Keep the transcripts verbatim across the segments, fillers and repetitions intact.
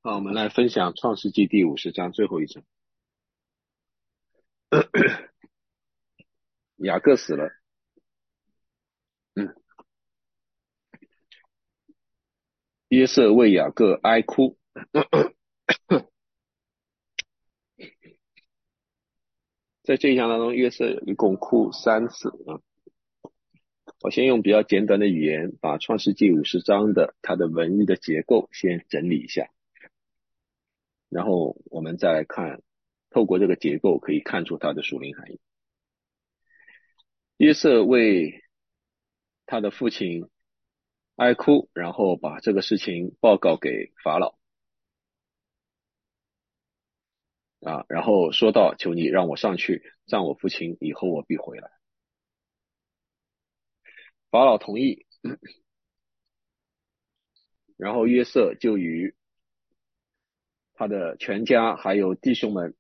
好，我们来分享创世纪第五十章最后一章。雅各死了，嗯，约瑟为雅各哀哭。在这一章当中，约瑟一共哭三次啊。我先用比较简短的语言，把创世纪五十章的它的文意的结构先整理一下，然后我们再来看，透过这个结构可以看出它的属灵含义。约瑟为他的父亲哀哭，然后把这个事情报告给法老啊，然后说道：求你让我上去葬我父亲，以后我必回来。法老同意，然后约瑟就与他的全家还有弟兄们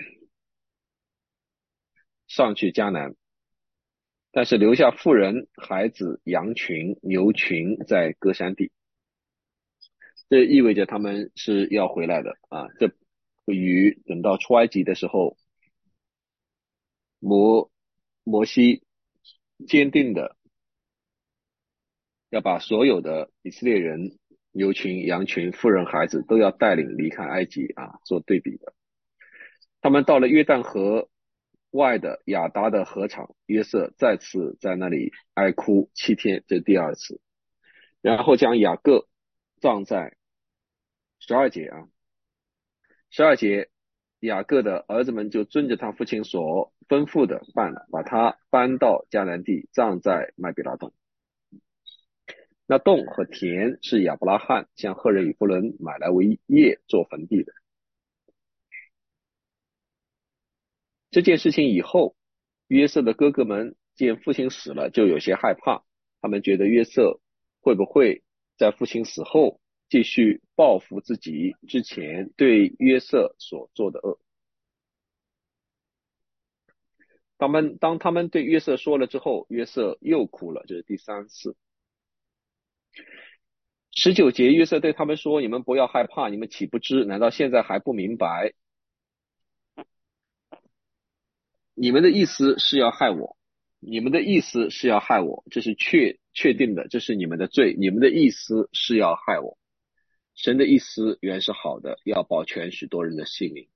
上去迦南，但是留下妇人、孩子、羊群、牛群在歌山地。这意味着他们是要回来的啊！这与等到出埃及的时候，摩摩西坚定的要把所有的以色列人、牛群、羊群、妇人、孩子都要带领离开埃及啊，做对比的。他们到了约旦河外的亚达的河场，约瑟再次在那里哀哭七天，这是第二次。然后将雅各葬在十二节啊，十二节，雅各的儿子们就遵着他父亲所吩咐的办了，把他搬到迦南地，葬在麦比拉洞。那洞和田是亚伯拉罕向赫人以弗伦买来为业做坟地的。这件事情以后，约瑟的哥哥们见父亲死了，就有些害怕，他们觉得约瑟会不会在父亲死后继续报复自己之前对约瑟所做的恶。他们当他们对约瑟说了之后，约瑟又哭了，这是第三次。十九节，约瑟对他们说：你们不要害怕，你们岂不知？难道现在还不明白？你们的意思是要害我，你们的意思是要害我，这是确确定的，这是你们的罪。你们的意思是要害我。神的意思原是好的，要保全许多人的性命。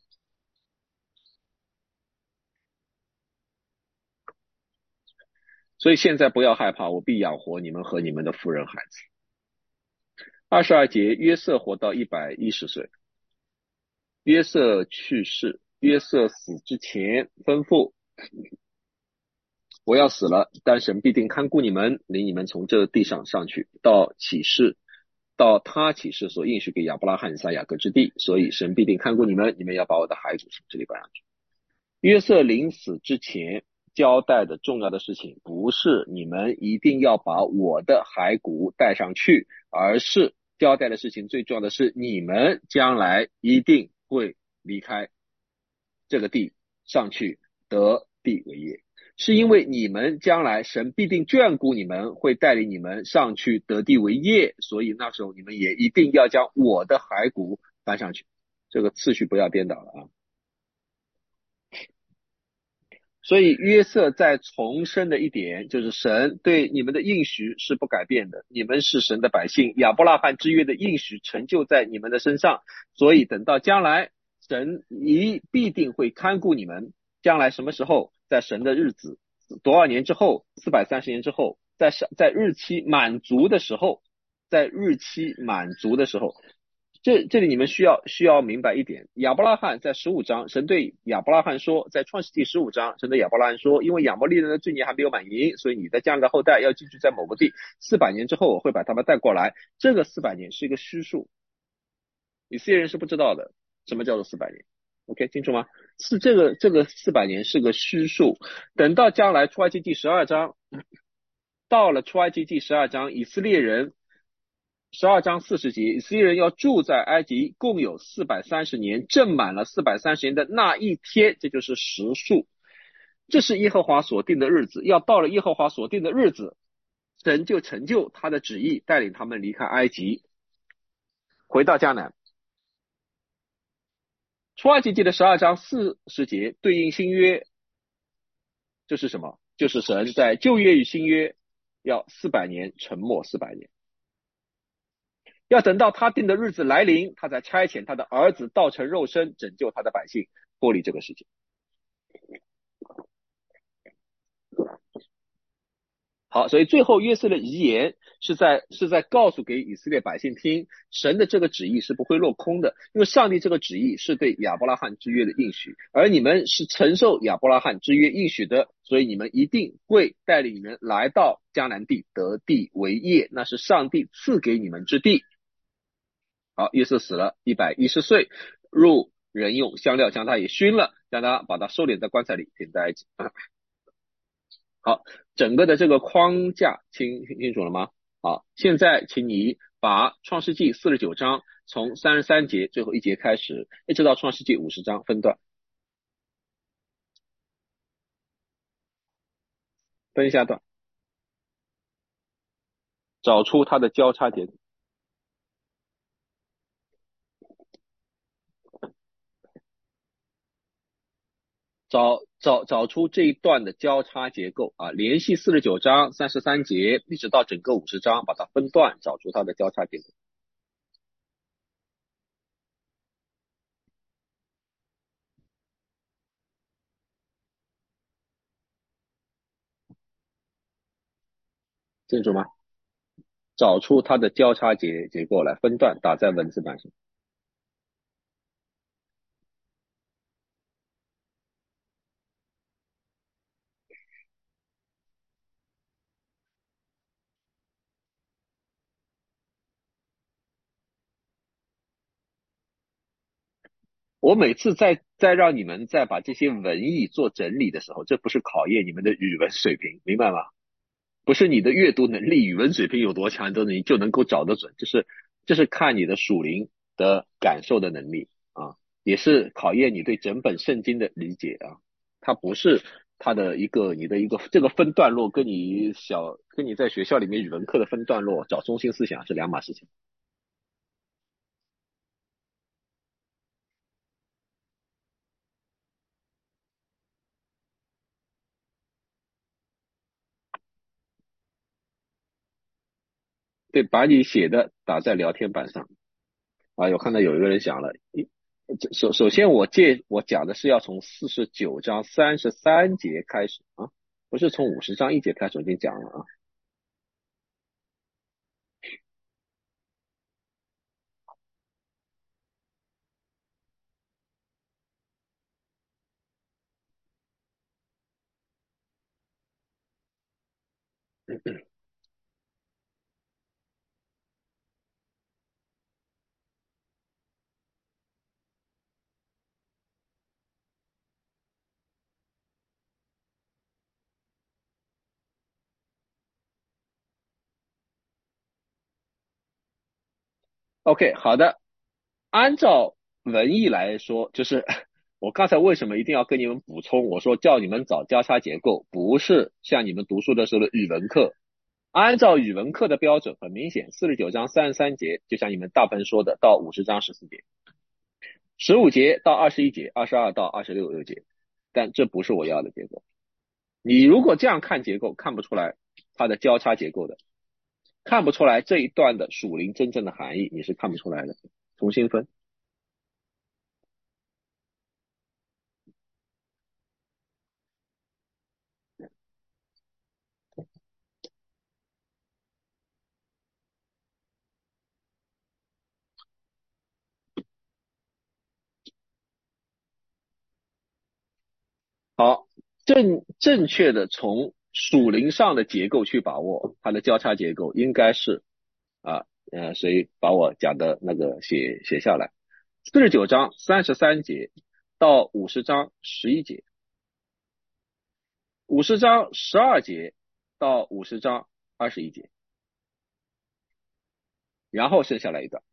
所以现在不要害怕，我必养活你们和你们的妇人孩子。二十二节，约瑟活到一百一十岁。约瑟去世，约瑟死之前吩咐：我要死了，但神必定看顾你们，领你们从这地上上去，到启示，到他启示所应许给亚伯拉罕、以撒、雅各之地。所以神必定看顾你们，你们要把我的孩子从这里搬上去。约瑟临死之前交代的重要的事情，不是你们一定要把我的骸骨带上去，而是交代的事情最重要的是，你们将来一定会离开这个地，上去得地为业。是因为你们将来神必定眷顾你们，会带领你们上去得地为业，所以那时候你们也一定要将我的骸骨搬上去。这个次序不要颠倒了啊！所以约瑟在重申的一点就是神对你们的应许是不改变的，你们是神的百姓，亚伯拉罕之约的应许成就在你们的身上，所以等到将来神一必定会看顾你们。将来什么时候，在神的日子多少年之后，四百三十年之后，在在日期满足的时候，在日期满足的时候，这这里你们需要需要明白一点，亚伯拉罕在十五章，神对亚伯拉罕说，在创世纪十五章，神对亚伯拉罕说，因为亚摩利人的罪孽还没有满盈，所以你的将来的后代要寄居在某个地，四百年之后我会把他们带过来。这个四百年是一个虚数，以色列人是不知道的，什么叫做四百年 ？OK， 清楚吗？是这个这个四百年是个虚数，等到将来出埃及第十二章，到了出埃及第十二章，以色列人。十二章四十节，以色列人要住在埃及，共有四百三十年，正满了四百三十年的那一天，这就是实数。这是耶和华所定的日子，要到了耶和华所定的日子，神就成就他的旨意，带领他们离开埃及，回到迦南。 出埃及记的十二章四十节对应新约，这是什么？就是神在旧约与新约要四百年沉默四百年，要等到他定的日子来临，他才差遣他的儿子道成肉身，拯救他的百姓，脱离这个世界。好，所以最后约瑟的遗言是在是在告诉给以色列百姓听，神的这个旨意是不会落空的，因为上帝这个旨意是对亚伯拉罕之约的应许，而你们是承受亚伯拉罕之约应许的，所以你们一定会带领你们来到迦南地，得地为业，那是上帝赐给你们之地。好，约瑟死了一百一十岁，入人用香料将他也熏了，将他把他收敛在棺材里，停在一起。好，整个的这个框架清清楚了吗？好，现在请你把创世纪四十九章从三十三节最后一节开始，一直到创世纪五十章分段，分一下段，找出它的交叉点，找找找出这一段的交叉结构啊，联系四十九章三十三节一直到整个五十章，把它分段，找出它的交叉结构。清楚吗？找出它的交叉结结构来分段，打在文字板上。我每次在在让你们在把这些文艺做整理的时候，这不是考验你们的语文水平，明白吗？不是你的阅读能力、语文水平有多强，都你就能够找得准，就是这是看你的属灵的感受的能力啊，也是考验你对整本圣经的理解啊。它不是它的一个你的一个这个分段落，跟你小跟你在学校里面语文课的分段落找中心思想是两码事情。对，把你写的打在聊天板上。啊，有看到有一个人讲了，一首首先我借我讲的是要从四十九章三十三节开始啊，不是从五十章一节开始，我已经讲了啊。OK，好的，按照文艺来说，就是我刚才为什么一定要跟你们补充，我说叫你们找交叉结构，不是像你们读书的时候的语文课。按照语文课的标准，很明显，四十九章三十三节，就像你们大分说的，到五十章十四节，十五节到二十一节，二十二到二十六节，但这不是我要的结构。你如果这样看结构，看不出来它的交叉结构的，看不出来这一段的属灵真正的含义，你是看不出来的。重新分。好，正正确的从属灵上的结构去把握它的交叉结构，应该是啊呃，谁把我讲的那个写写下来？四十九章三十三节到五十章十一节，五十章十二节到五十章二十一节，然后剩下来一段。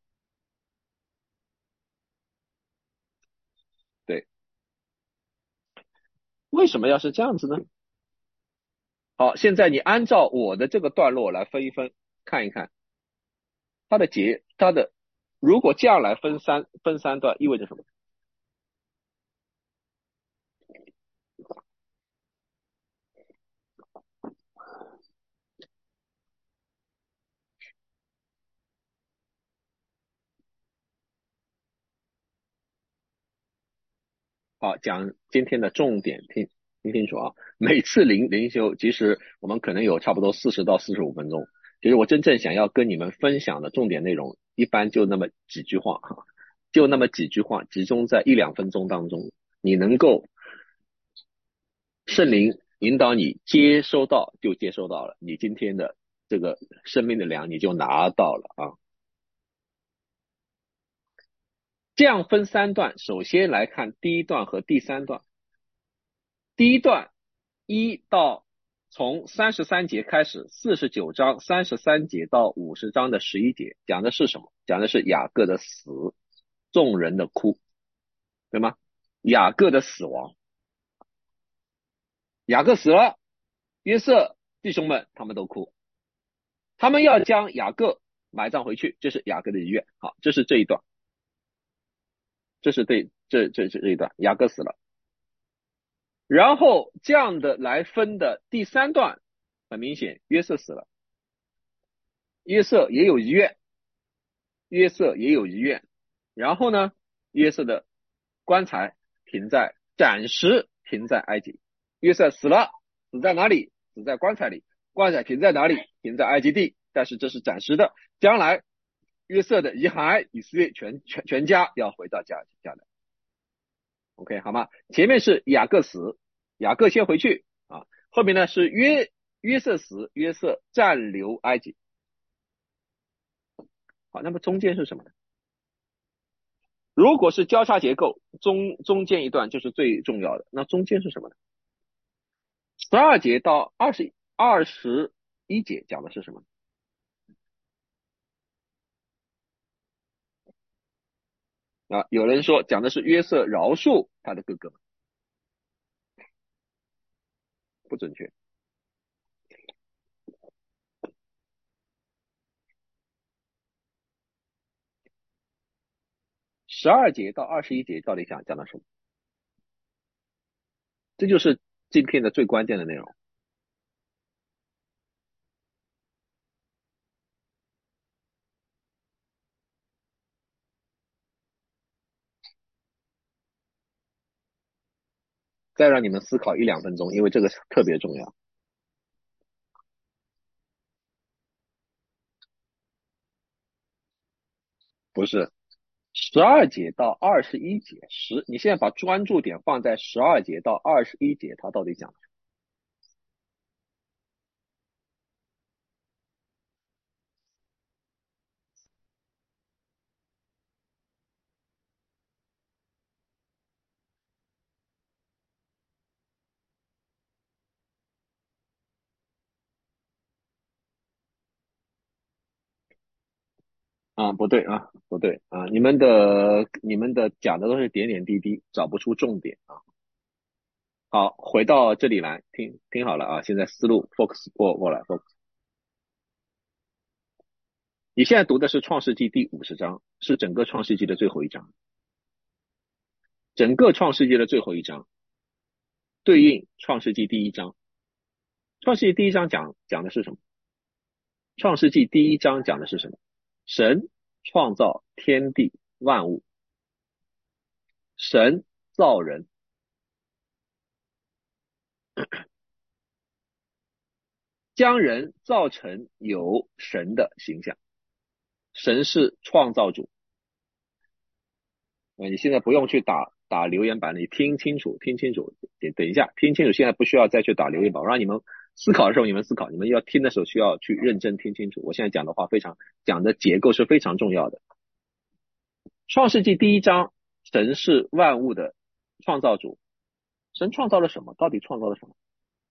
对，为什么要是这样子呢？好，现在你按照我的这个段落来分一分，看一看它的节，它的如果这样来分三分三段，意味着什么？ 好，讲今天的重点，听听清楚啊。每次灵灵修，其实我们可能有差不多四十到四十五分钟。其实我真正想要跟你们分享的重点内容，一般就那么几句话哈，就那么几句话，集中在一两分钟当中，你能够圣灵引导你接收到就接收到了，你今天的这个生命的粮你就拿到了啊。这样分三段，首先来看第一段和第三段。第一段一到从三十三节开始，四十九章三十三节到五十章的十一节，讲的是什么？讲的是雅各的死，众人的哭，对吗？雅各的死亡，雅各死了，约瑟弟兄们他们都哭，他们要将雅各埋葬回去，这是雅各的遗愿。好，这是这一段，这是对这这这这一段，雅各死了。然后这样的来分的第三段，很明显，约瑟死了，约瑟也有遗愿，约瑟也有遗愿。然后呢，约瑟的棺材停在暂时停在埃及，约瑟死了，死在哪里？死在棺材里，棺材停在哪里？停在埃及地，但是这是暂时的，将来约瑟的遗骸，以色列全全全家要回到家家的。OK 好吗？前面是雅各死，雅各先回去啊，后面呢是约约瑟死，约瑟暂留埃及。好，那么中间是什么呢？如果是交叉结构，中中间一段就是最重要的。那中间是什么呢？十二节到二十二十一节讲的是什么？啊，有人说讲的是约瑟饶恕他的哥哥们，不准确。十二节到二十一节到底想讲的什么？这就是今天的最关键的内容。再让你们思考一两分钟，因为这个特别重要。不是，十二节到二十一节，十，你现在把专注点放在十二节到二十一节，它到底讲什么？啊，不对啊，不对啊，你们的你们的讲的都是点点滴滴，找不出重点啊。好，回到这里来，听听好了啊，现在思路 focus 过过来 focus。你现在读的是创世纪第五十章，是整个创世纪的最后一章，整个创世纪的最后一章对应创世纪第一章。创世纪第一章讲讲的是什么？创世纪第一章讲的是什么？神创造天地万物，神造人，将人造成有神的形象。神是创造主。呃，你现在不用去打打留言板，你听清楚，听清楚，等等一下，听清楚，现在不需要再去打留言板，我让你们思考的时候，你们思考，你们要听的时候需要去认真听清楚。我现在讲的话非常讲的结构是非常重要的。创世纪第一章，神是万物的创造主，神创造了什么？到底创造了什么？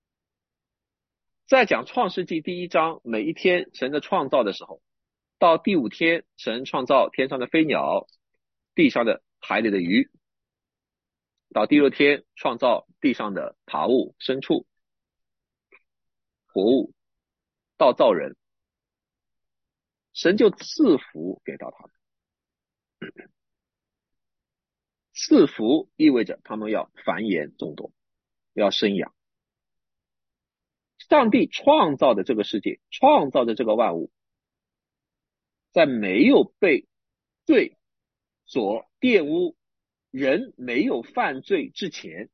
在讲创世纪第一章每一天神的创造的时候，到第五天神创造天上的飞鸟，地上的海里的鱼，到第六天创造地上的爬物、牲畜、活物，到造人，神就赐福给到他们。赐福意味着他们要繁衍众多，要生养。上帝创造的这个世界，创造的这个万物，在没有被罪所玷污、 人没有犯罪之前，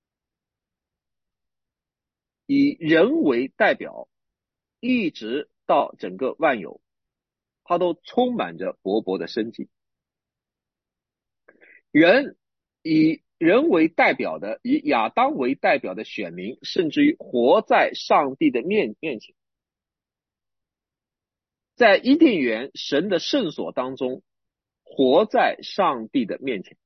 以人为代表，一直到整个万有，它都充满着勃勃的生机。人以人为代表的，以亚当为代表的选民，甚至于活在上帝的面面前，在伊甸园神的圣所当中，活在上帝的面前。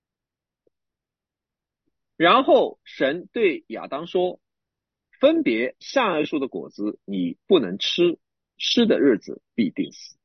然后神对亚当说，分别善恶树的果子你不能吃，吃的日子必定死。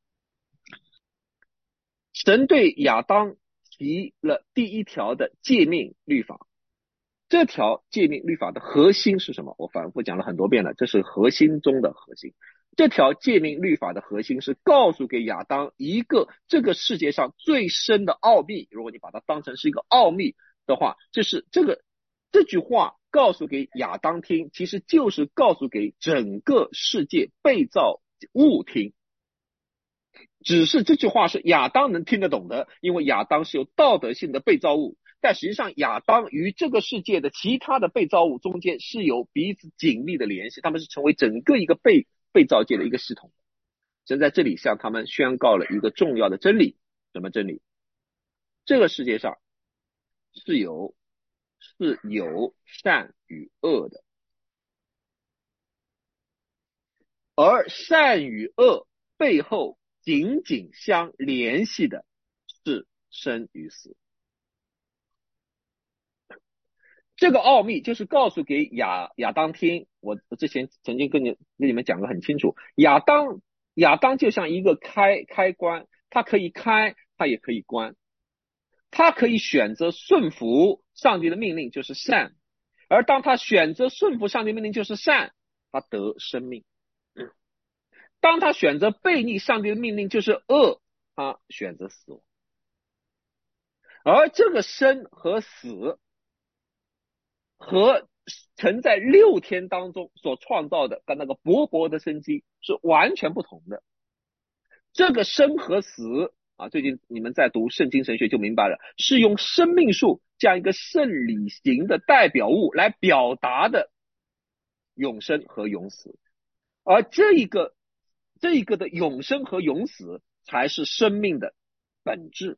神对亚当提了第一条的诫命律法，这条诫命律法的核心是什么？我反复讲了很多遍了，这是核心中的核心。这条诫命律法的核心是告诉给亚当一个这个世界上最深的奥秘，如果你把它当成是一个奥秘的话，就是这个这句话告诉给亚当听，其实就是告诉给整个世界被造物听。只是这句话是亚当能听得懂的，因为亚当是有道德性的被造物，但实际上亚当与这个世界的其他的被造物中间是有彼此紧密的联系，他们是成为整个一个被被造界的一个系统。神在这里向他们宣告了一个重要的真理，什么真理？这个世界上是有是有善与恶的，而善与恶背后紧紧相联系的是生与死。这个奥秘就是告诉给亚亚当听，我我之前曾经跟你跟你们讲得很清楚，亚当亚当就像一个开开关，它可以开，它也可以关，它可以选择顺服上帝的命令，就是善，而当他选择顺服上帝命令，就是善，他得生命。当他选择背逆上帝的命令，就是恶，他选择死亡。而这个生和死和曾在六天当中所创造的跟那个勃勃的生机是完全不同的。这个生和死啊，最近你们在读圣经神学就明白了，是用生命树这样一个圣理型的代表物来表达的永生和永死。而这一个这一个的永生和永死才是生命的本质，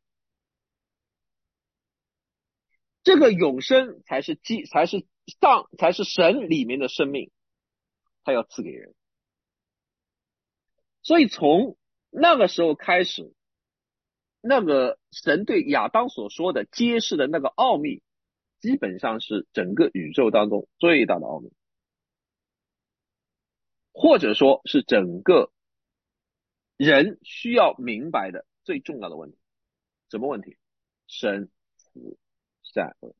这个永生才是基才是上才是神里面的生命，他要赐给人。所以从那个时候开始，那个神对亚当所说的揭示的那个奥秘，基本上是整个宇宙当中最大的奥秘，或者说是整个人需要明白的最重要的问题。什么问题？生死善恶。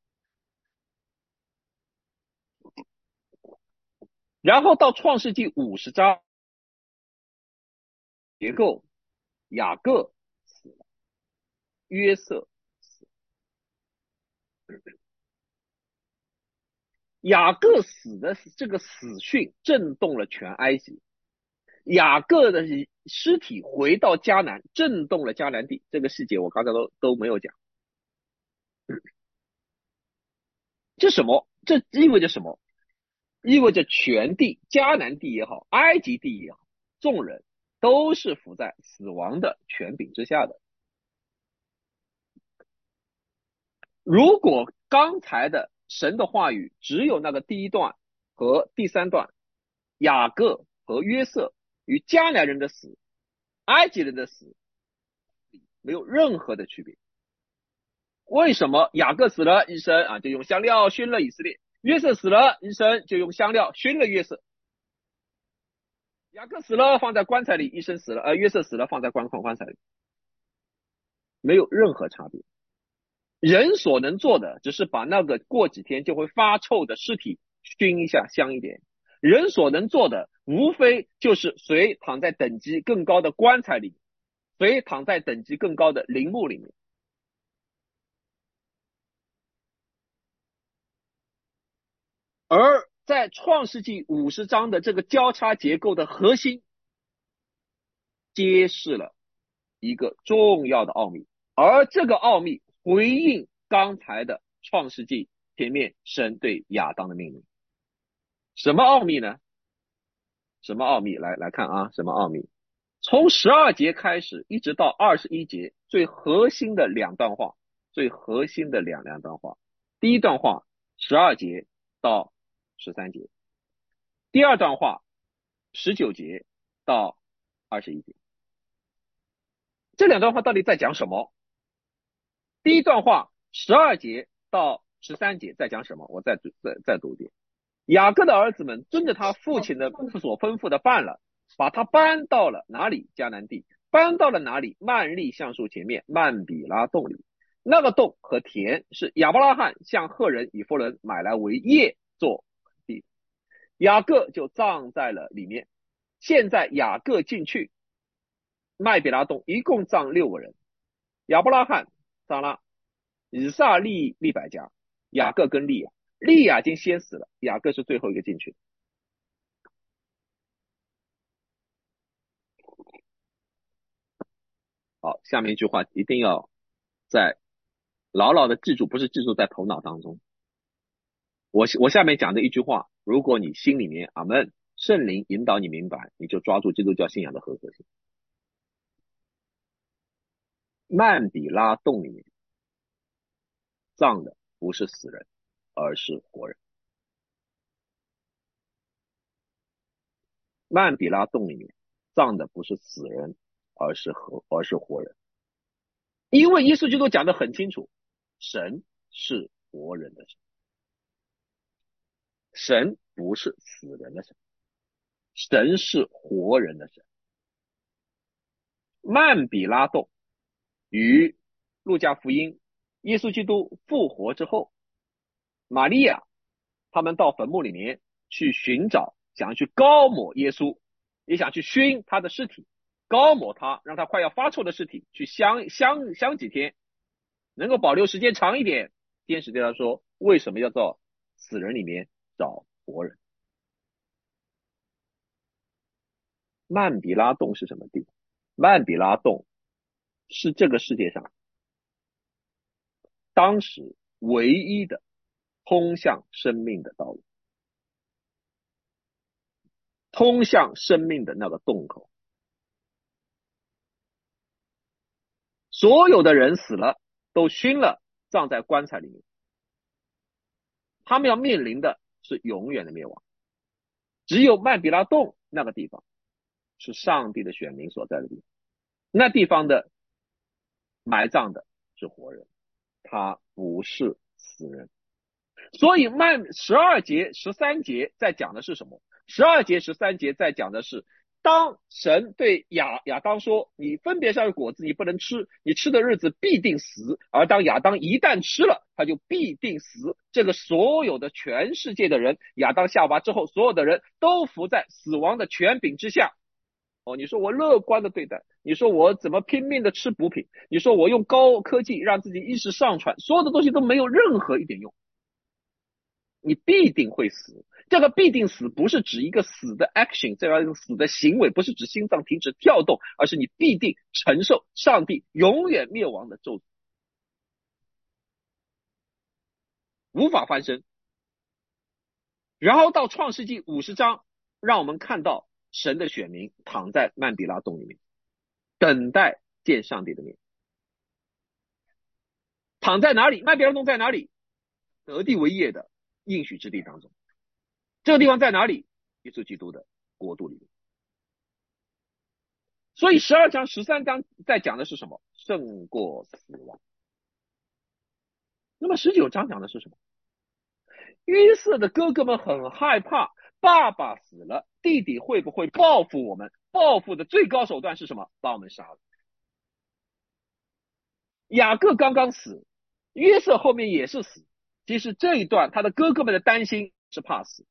然后到创世纪五十章结构，雅各死了，约瑟死了。雅各死的这个死讯震动了全埃及，雅各的尸体回到迦南，震动了迦南地。这个细节我刚才都都没有讲。这什么？这意味着什么？意味着全地，迦南地也好，埃及地也好，众人都是伏在死亡的权柄之下的。如果刚才的神的话语只有那个第一段和第三段，雅各和约瑟与迦南人的死、埃及人的死没有任何的区别。为什么雅各死了，一生啊就用香料熏了以色列；约瑟死了，一生就用香料熏了约瑟。雅各死了放在棺材里，一生死了，呃，约瑟死了放在棺棺材里，没有任何差别。人所能做的只是把那个过几天就会发臭的尸体熏一下香一点，人所能做的无非就是谁躺在等级更高的棺材里，谁躺在等级更高的陵墓里面。而在创世纪五十章的这个交叉结构的核心，揭示了一个重要的奥秘，而这个奥秘回应刚才的创世纪前面神对亚当的命令。什么奥秘呢？什么奥秘？来来看啊，什么奥秘？从十二节开始，一直到二十一节，最核心的两段话，最核心的两两段话。第一段话，十二节到十三节；第二段话，十九节到二十一节。这两段话到底在讲什么？第一段话，十二节到十三节在讲什么？我再再再读一遍。雅各的儿子们遵着他父亲的所吩咐的办了，把他搬到了哪里？迦南地。搬到了哪里？曼利橡树前面曼比拉洞里。那个洞和田是亚伯拉罕向赫人以弗伦买来为业做地，雅各就葬在了里面。现在雅各进去，麦比拉洞一共葬六个人：亚伯拉罕、撒拉、以撒、利利百加、雅各跟利亚。利亚已经先死了，雅各是最后一个进去的。好，下面一句话一定要在牢牢的记住，不是记住在头脑当中。我我下面讲的一句话，如果你心里面阿门，圣灵引导你明白，你就抓住基督教信仰的核心。曼比拉洞里面葬的不是死人，而是活人。曼比拉洞里面葬的不是死人，而是活而是活人。因为耶稣基督讲得很清楚，神是活人的神，神不是死人的神，神是活人的神。曼比拉洞与路加福音耶稣基督复活之后，玛利亚他们到坟墓里面去寻找，想要去高抹耶稣，也想去熏他的尸体，高抹他，让他快要发臭的尸体去香香香几天，能够保留时间长一点。天使对他说，为什么要到死人里面找活人？曼比拉洞是什么地方？曼比拉洞是这个世界上当时唯一的通向生命的道路，通向生命的那个洞口。所有的人死了，都熏了，葬在棺材里面，他们要面临的是永远的灭亡。只有曼比拉洞那个地方是上帝的选民所在的地方，那地方的埋葬的是活人，他不是死人。所以曼十二节十三节在讲的是什么？十二节十三节在讲的是，当神对亚亚当说，你分别善恶果子你不能吃，你吃的日子必定死，而当亚当一旦吃了，他就必定死。这个所有的全世界的人，亚当夏娃之后，所有的人都伏在死亡的权柄之下。哦，你说我乐观的对待，你说我怎么拼命的吃补品，你说我用高科技让自己意识上传，所有的东西都没有任何一点用，你必定会死。这个必定死不是指一个死的 action， 这个死的行为不是指心脏停止跳动，而是你必定承受上帝永远灭亡的咒诅，无法翻身。然后到创世纪五十章，让我们看到神的选民躺在曼比拉洞里面，等待见上帝的面。躺在哪里？曼比拉洞在哪里？得地为业的应许之地当中。这个地方在哪里？耶稣基督的国度里面。所以十二章十三章在讲的是什么？胜过死亡。那么十九章讲的是什么？约瑟的哥哥们很害怕，爸爸死了，弟弟会不会报复我们？报复的最高手段是什么？把我们杀了。雅各刚刚死，约瑟后面也是死。其实这一段他的哥哥们的担心是怕死。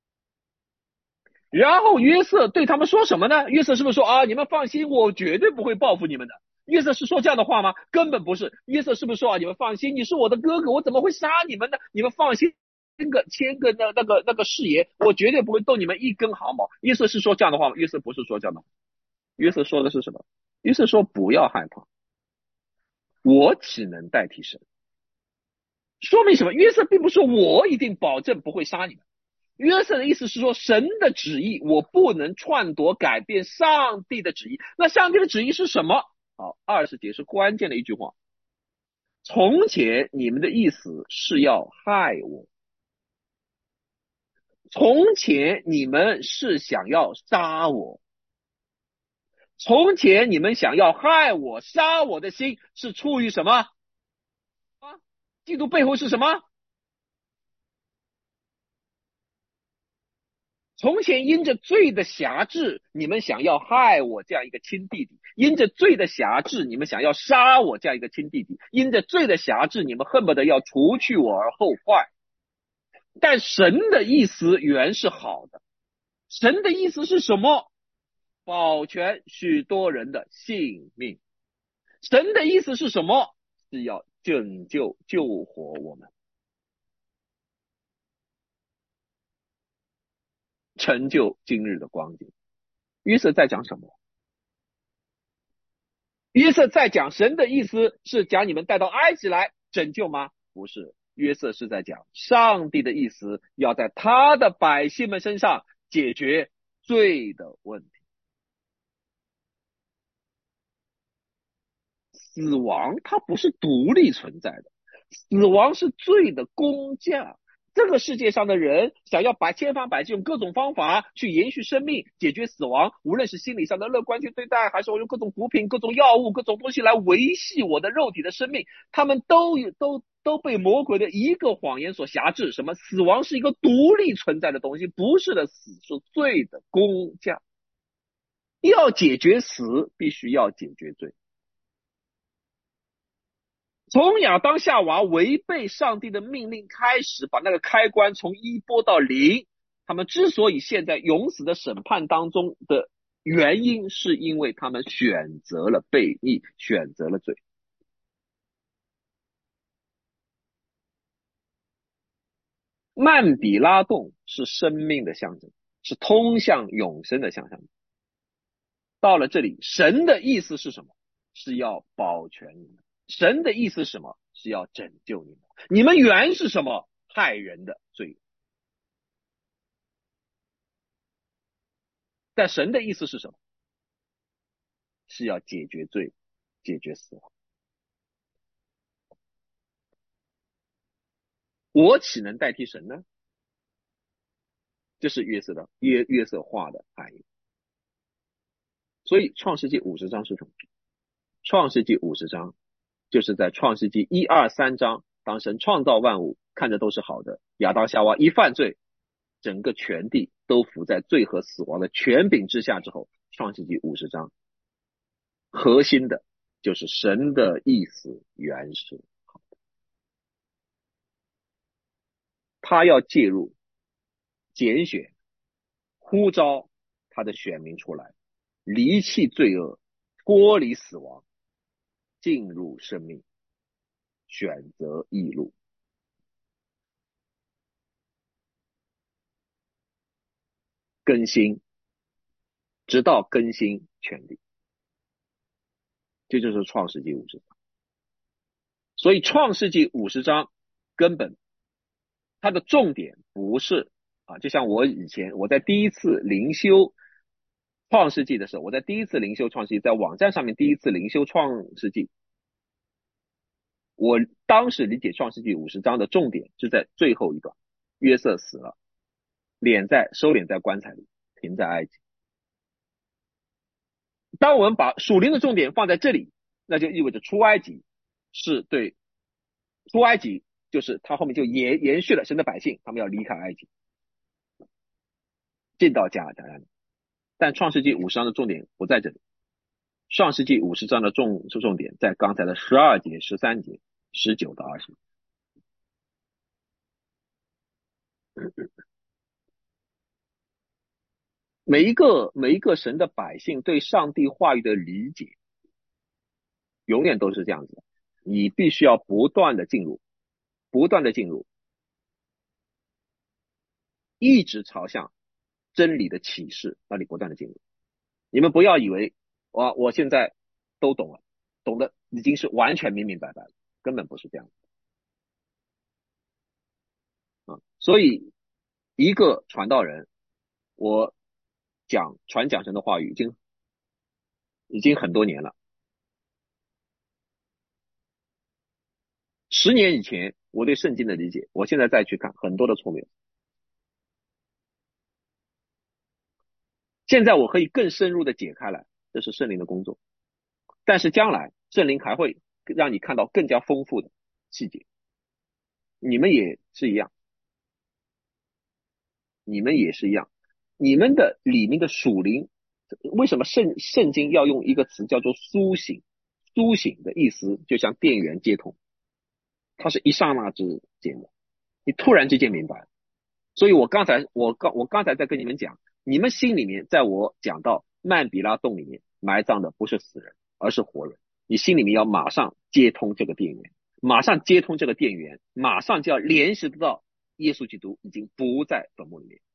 然后约瑟对他们说什么呢？约瑟是不是说啊，你们放心，我绝对不会报复你们的？约瑟是说这样的话吗？根本不是。约瑟是不是说啊，你们放心，你是我的哥哥，我怎么会杀你们呢？你们放心，签个签个那那个那个誓言，我绝对不会动你们一根毫毛。约瑟是说这样的话吗？约瑟不是说这样的话。约瑟说的是什么？约瑟说不要害怕，我岂能代替神？ 说明什么？约瑟并不是说我一定保证不会杀你们。约瑟的意思是说，神的旨意我不能篡夺改变上帝的旨意。那上帝的旨意是什么？好，二十节是关键的一句话。从前你们的意思是要害我，从前你们是想要杀我，从前你们想要害我、杀我的心是出于什么？啊，嫉妒背后是什么？从前因着罪的辖制，你们想要害我这样一个亲弟弟；因着罪的辖制，你们想要杀我这样一个亲弟弟；因着罪的辖制，你们恨不得要除去我而后快。但神的意思原是好的，神的意思是什么？保全许多人的性命。神的意思是什么？是要拯救救活我们，成就今日的光景。约瑟在讲什么？约瑟在讲神的意思是将你们带到埃及来拯救吗？不是，约瑟是在讲上帝的意思，要在他的百姓们身上解决罪的问题。死亡它不是独立存在的，死亡是罪的工价。这个世界上的人想要百千方百计用各种方法去延续生命、解决死亡，无论是心理上的乐观去对待，还是我用各种毒品、各种药物、各种东西来维系我的肉体的生命，他们都有都都被魔鬼的一个谎言所辖制。什么？死亡是一个独立存在的东西，不是的，死是罪的工价。要解决死，必须要解决罪。从亚当夏娃违背上帝的命令开始，把那个开关从一拨到零，他们之所以陷在永死的审判当中的原因，是因为他们选择了悖逆，选择了罪。曼比拉洞是生命的象征，是通向永生的象征。到了这里，神的意思是什么？是要保全你们。神的意思是什么？是要拯救你们。你们原是什么？害人的罪。但神的意思是什么？是要解决罪，解决死亡。我岂能代替神呢？这是约瑟的约约瑟话的含义。所以创世纪五十章是什么？创世纪五十章就是在创世纪一二三章，当神创造万物，看着都是好的，亚当夏娃一犯罪，整个全地都伏在罪和死亡的权柄之下之后，创世纪五十章核心的就是神的意思原是好的，他要介入拣选呼召他的选民出来，离弃罪恶，脱离死亡，进入生命，选择义路，更新，直到更新全地。这就是创世纪五十章。所以创世纪五十章根本它的重点不是啊，就像我以前我在第一次灵修创世纪的时候，我在第一次灵修创世纪，在网站上面第一次灵修创世纪，我当时理解创世纪五十章的重点是在最后一段，约瑟死了，敛在收敛在棺材里，停在埃及。当我们把属灵的重点放在这里，那就意味着出埃及是对出埃及，就是他后面就延延续了神的百姓，他们要离开埃及，进到迦南地。但创世纪五十章的重点不在这里，创世纪五十章的重重点在刚才的十二节、十三节、十九到二十。每一个每一个神的百姓对上帝话语的理解，永远都是这样子的，你必须要不断的进入，不断的进入，一直朝向真理的启示，那你不断的进入。你们不要以为我我现在都懂了，懂的已经是完全明明白白了，根本不是这样。 啊。所以一个传道人，我讲传讲神的话语已经已经很多年了。十年以前我对圣经的理解，我现在再去看很多的错谬。现在我可以更深入的解开来，这是圣灵的工作。但是将来圣灵还会让你看到更加丰富的细节。你们也是一样，你们也是一样，你们的里面的属灵，为什么圣圣经要用一个词叫做苏醒？苏醒的意思就像电源接通，它是一刹那之间的，你突然之间明白了。所以我刚才我刚我刚才在跟你们讲，你们心里面在我讲到曼比拉洞里面埋葬的不是死人，而是活人，你心里面要马上接通这个电源，马上接通这个电源，马上就要联系得到耶稣基督已经不在坟墓里面。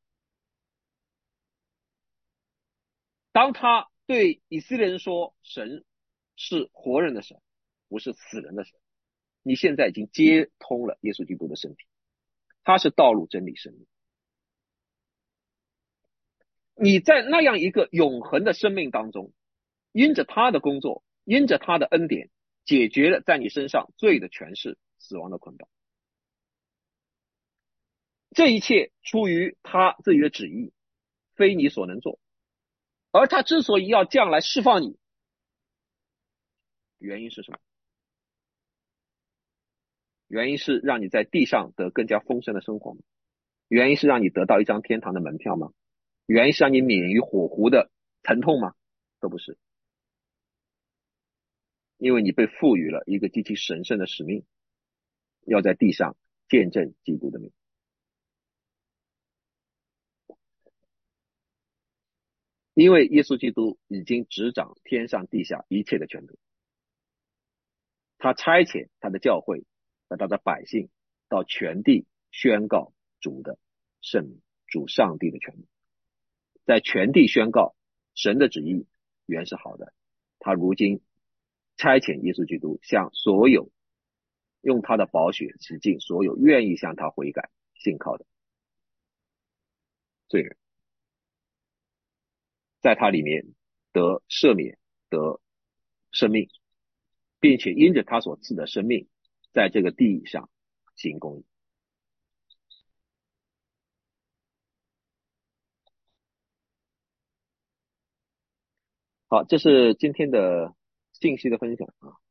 当他对以色列人说神是活人的神，不是死人的神，你现在已经接通了耶稣基督的身体，他是道路真理生命。你在那样一个永恒的生命当中，因着他的工作，因着他的恩典，解决了在你身上罪的权势、死亡的捆绑。这一切出于他自己的旨意，非你所能做。而他之所以要降来释放你，原因是什么？原因是让你在地上得更加丰盛的生活吗？原因是让你得到一张天堂的门票吗？原因是让你免于火湖的疼痛吗？都不是，因为你被赋予了一个极其神圣的使命，要在地上见证基督的名。因为耶稣基督已经执掌天上地下一切的权柄，他差遣他的教会和他的百姓到全地宣告主的圣名，主上帝的权柄，在全地宣告神的旨意原是好的，他如今差遣耶稣基督向所有用他的宝血洗净所有愿意向他悔改信靠的罪人，在他里面得赦免，得生命，并且因着他所赐的生命，在这个地上行公义。好，这是今天的信息的分享啊。